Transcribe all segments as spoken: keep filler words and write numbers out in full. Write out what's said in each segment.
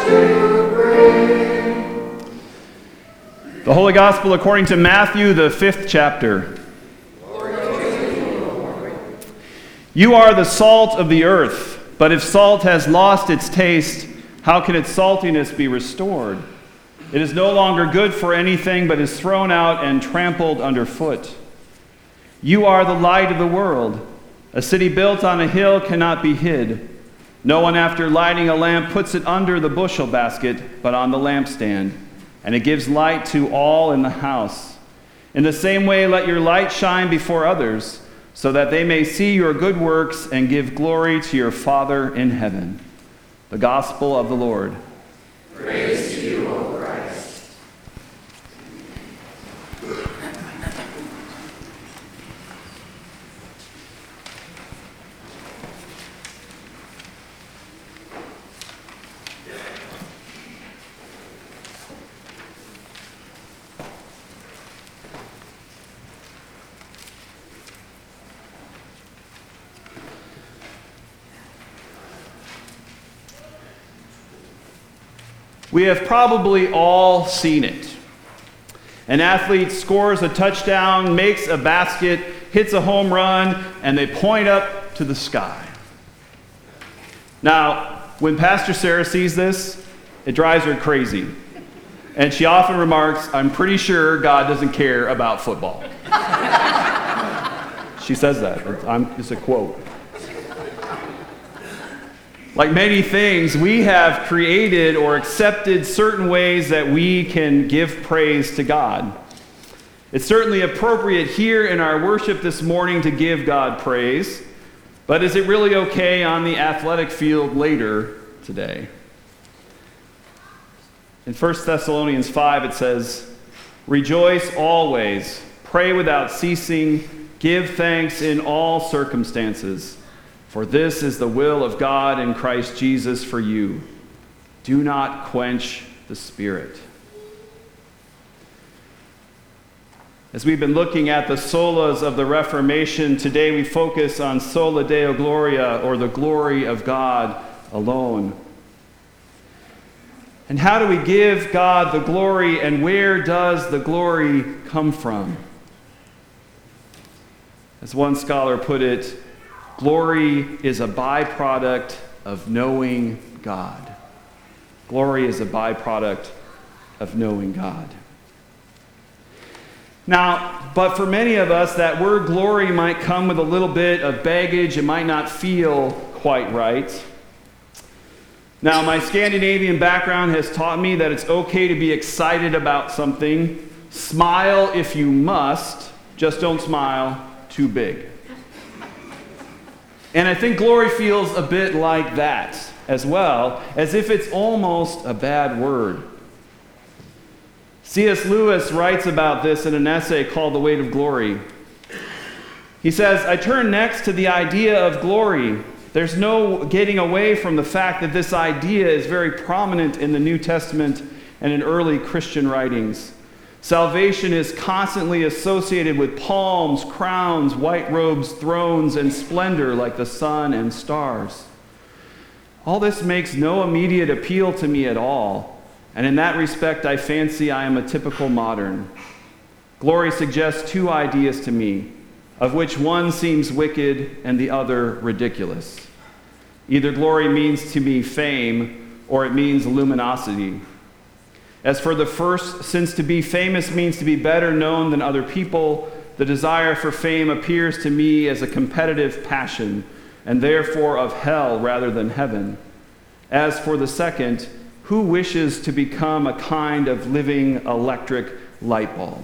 The Holy Gospel according to Matthew, the fifth chapter. You are the salt of the earth, but if salt has lost its taste, how can its saltiness be restored? It is no longer good for anything, but is thrown out and trampled underfoot. You are the light of the world. A city built on a hill cannot be hid. No one, after lighting a lamp, puts it under the bushel basket, but on the lampstand, and it gives light to all in the house. In the same way, let your light shine before others, so that they may see your good works and give glory to your Father in heaven. The Gospel of the Lord. Praise to you, O Christ. We have probably all seen it. An athlete scores a touchdown, makes a basket, hits a home run, and they point up to the sky. Now, when Pastor Sarah sees this, it drives her crazy. And she often remarks, "I'm pretty sure God doesn't care about football." She says that. I'm, it's a quote. Like many things, we have created or accepted certain ways that we can give praise to God. It's certainly appropriate here in our worship this morning to give God praise, but is it really okay on the athletic field later today? In First Thessalonians five, it says, "Rejoice always, pray without ceasing, give thanks in all circumstances. For this is the will of God in Christ Jesus for you. Do not quench the Spirit." As we've been looking at the solas of the Reformation, today we focus on sola Deo Gloria, or the glory of God alone. And how do we give God the glory, and where does the glory come from? As one scholar put it, glory is a byproduct of knowing God. Glory is a byproduct of knowing God. Now, but for many of us, that word glory might come with a little bit of baggage. It might not feel quite right. Now, my Scandinavian background has taught me that it's okay to be excited about something. Smile if you must, just don't smile too big. And I think glory feels a bit like that as well, as if it's almost a bad word. C S Lewis writes about this in an essay called The Weight of Glory. He says, "I turn next to the idea of glory. There's no getting away from the fact that this idea is very prominent in the New Testament and in early Christian writings. Salvation is constantly associated with palms, crowns, white robes, thrones, and splendor like the sun and stars. All this makes no immediate appeal to me at all, and in that respect I fancy I am a typical modern. Glory suggests two ideas to me, of which one seems wicked and the other ridiculous. Either glory means to me fame, or it means luminosity. As for the first, since to be famous means to be better known than other people, the desire for fame appears to me as a competitive passion, and therefore of hell rather than heaven. As for the second, who wishes to become a kind of living electric light bulb?"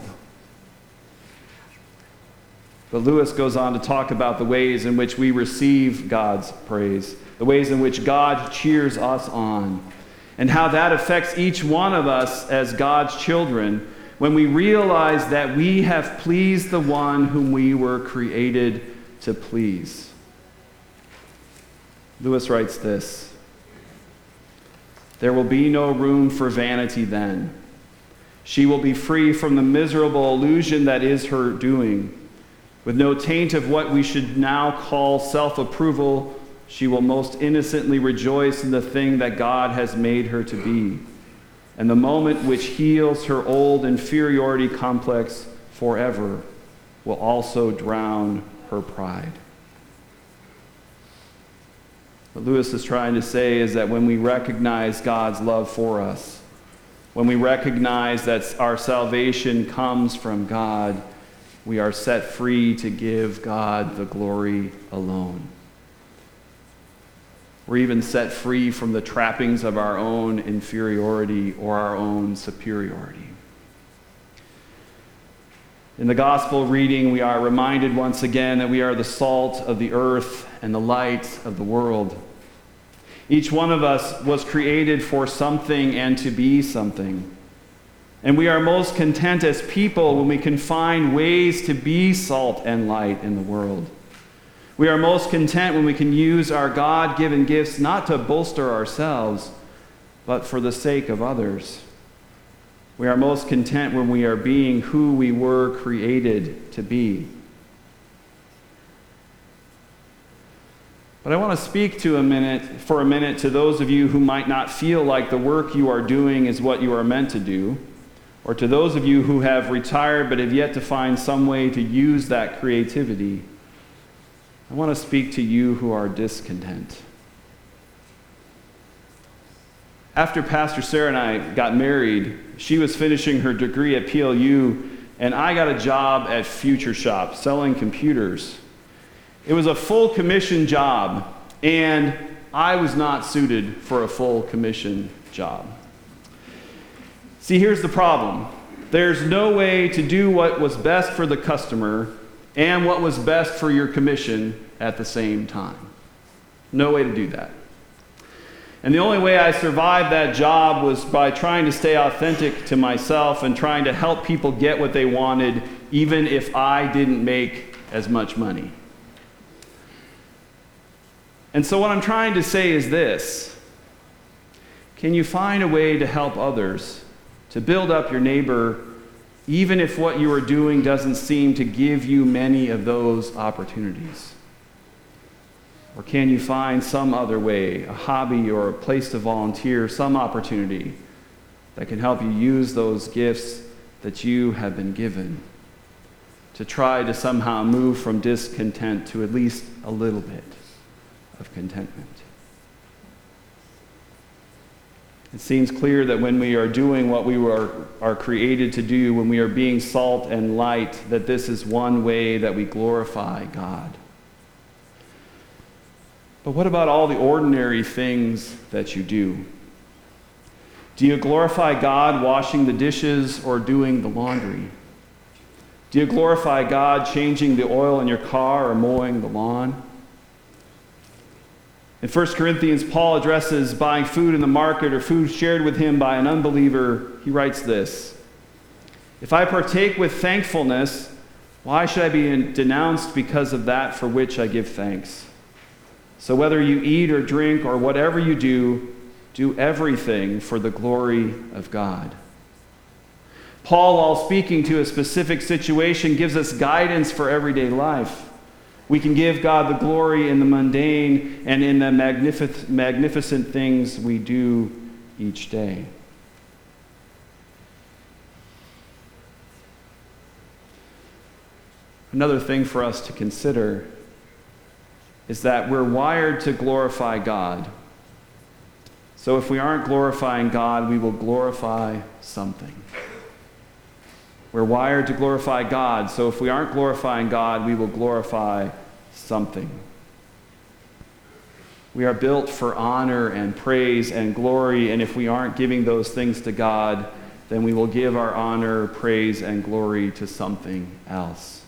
But Lewis goes on to talk about the ways in which we receive God's praise, the ways in which God cheers us on, and how that affects each one of us as God's children when we realize that we have pleased the one whom we were created to please. Lewis writes this, "There will be no room for vanity then. She will be free from the miserable illusion that is her doing. With no taint of what we should now call self-approval, she will most innocently rejoice in the thing that God has made her to be, and the moment which heals her old inferiority complex forever will also drown her pride. What Lewis is trying to say is that when we recognize God's love for us, when we recognize that our salvation comes from God, we are set free to give God the glory alone. We're even set free from the trappings of our own inferiority or our own superiority. In the gospel reading, we are reminded once again that we are the salt of the earth and the light of the world. Each one of us was created for something and to be something. And we are most content as people when we can find ways to be salt and light in the world. We are most content when we can use our God-given gifts not to bolster ourselves, but for the sake of others. We are most content when we are being who we were created to be. But I want to speak to a minute, for a minute to those of you who might not feel like the work you are doing is what you are meant to do, or to those of you who have retired but have yet to find some way to use that creativity. I want to speak to you who are discontent. After Pastor Sarah and I got married, she was finishing her degree at P L U, and I got a job at Future Shop selling computers. It was a full commission job, and I was not suited for a full commission job. See, here's the problem. There's no way to do what was best for the customer and what was best for your commission at the same time. No way to do that. And the only way I survived that job was by trying to stay authentic to myself and trying to help people get what they wanted, even if I didn't make as much money. And so what I'm trying to say is this: can you find a way to help others, to build up your neighbor, even if what you are doing doesn't seem to give you many of those opportunities? Or can you find some other way, a hobby or a place to volunteer, some opportunity that can help you use those gifts that you have been given to try to somehow move from discontent to at least a little bit of contentment? It seems clear that when we are doing what we were, are created to do, when we are being salt and light, that this is one way that we glorify God. But what about all the ordinary things that you do? Do you glorify God washing the dishes or doing the laundry? Do you glorify God changing the oil in your car or mowing the lawn? In First Corinthians, Paul addresses buying food in the market or food shared with him by an unbeliever. He writes this: "If I partake with thankfulness, why should I be denounced because of that for which I give thanks? So whether you eat or drink or whatever you do, do everything for the glory of God." Paul, while speaking to a specific situation, gives us guidance for everyday life. We can give God the glory in the mundane and in the magnific- magnificent things we do each day. Another thing for us to consider is that we're wired to glorify God. So if we aren't glorifying God, we will glorify something. We're wired to glorify God, so if we aren't glorifying God, we will glorify something. We are built for honor and praise and glory, and if we aren't giving those things to God, then we will give our honor, praise, and glory to something else.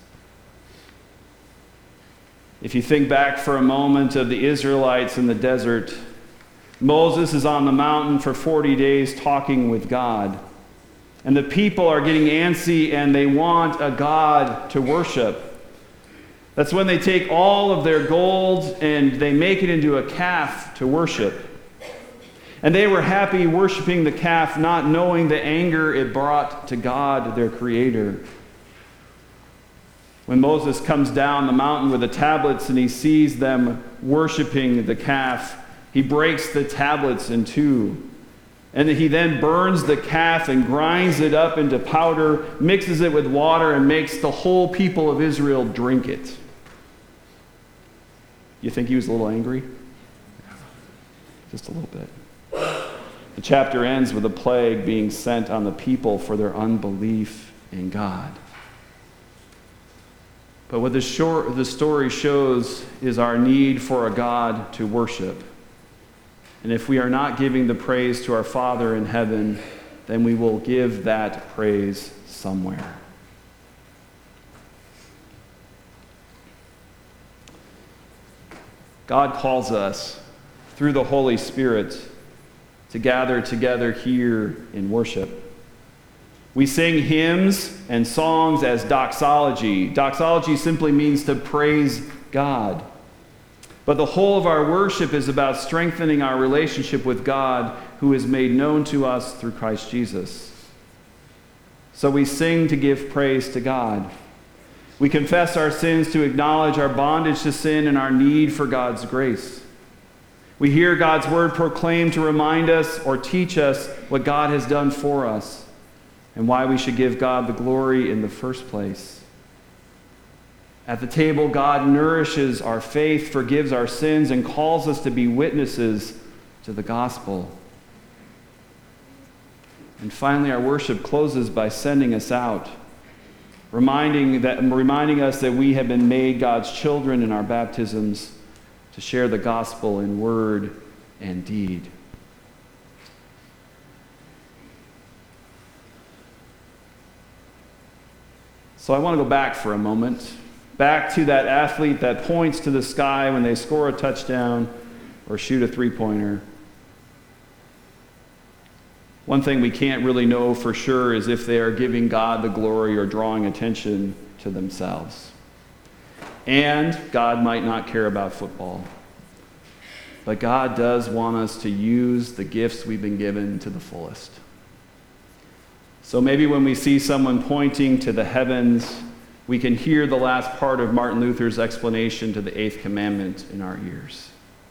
If you think back for a moment of the Israelites in the desert, Moses is on the mountain for forty days talking with God. And the people are getting antsy and they want a God to worship. That's when they take all of their gold and they make it into a calf to worship. And they were happy worshiping the calf, not knowing the anger it brought to God, their Creator. When Moses comes down the mountain with the tablets and he sees them worshiping the calf, he breaks the tablets in two. And he then burns the calf and grinds it up into powder, mixes it with water, and makes the whole people of Israel drink it. You think he was a little angry? Just a little bit. The chapter ends with a plague being sent on the people for their unbelief in God. But what the, short, the story shows is our need for a God to worship. And if we are not giving the praise to our Father in heaven, then we will give that praise somewhere. God calls us through the Holy Spirit to gather together here in worship. We sing hymns and songs as doxology. Doxology simply means to praise God. But the whole of our worship is about strengthening our relationship with God, who is made known to us through Christ Jesus. So we sing to give praise to God. We confess our sins to acknowledge our bondage to sin and our need for God's grace. We hear God's word proclaimed to remind us or teach us what God has done for us and why we should give God the glory in the first place. At the table, God nourishes our faith, forgives our sins, and calls us to be witnesses to the gospel. And finally, our worship closes by sending us out, reminding, that, reminding us that we have been made God's children in our baptisms to share the gospel in word and deed. So I want to go back for a moment. Back to that athlete that points to the sky when they score a touchdown or shoot a three-pointer. One thing we can't really know for sure is if they are giving God the glory or drawing attention to themselves. And God might not care about football. But God does want us to use the gifts we've been given to the fullest. So maybe when we see someone pointing to the heavens, we can hear the last part of Martin Luther's explanation to the Eighth Commandment in our ears.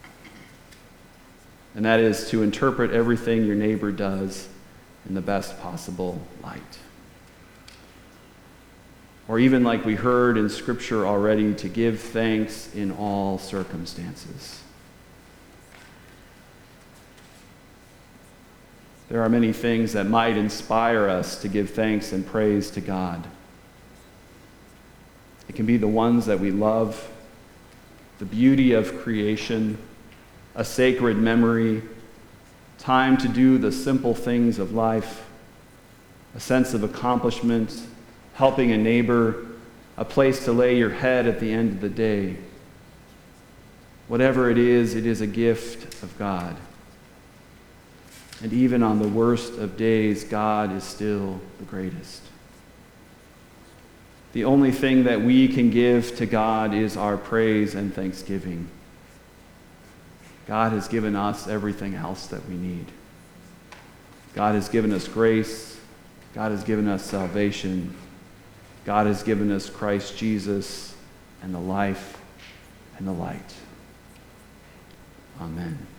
And that is to interpret everything your neighbor does in the best possible light. Or even like we heard in Scripture already, to give thanks in all circumstances. There are many things that might inspire us to give thanks and praise to God. It can be the ones that we love, the beauty of creation, a sacred memory, time to do the simple things of life, a sense of accomplishment, helping a neighbor, a place to lay your head at the end of the day. Whatever it is, it is a gift of God. And even on the worst of days, God is still the greatest. The only thing that we can give to God is our praise and thanksgiving. God has given us everything else that we need. God has given us grace. God has given us salvation. God has given us Christ Jesus and the life and the light. Amen.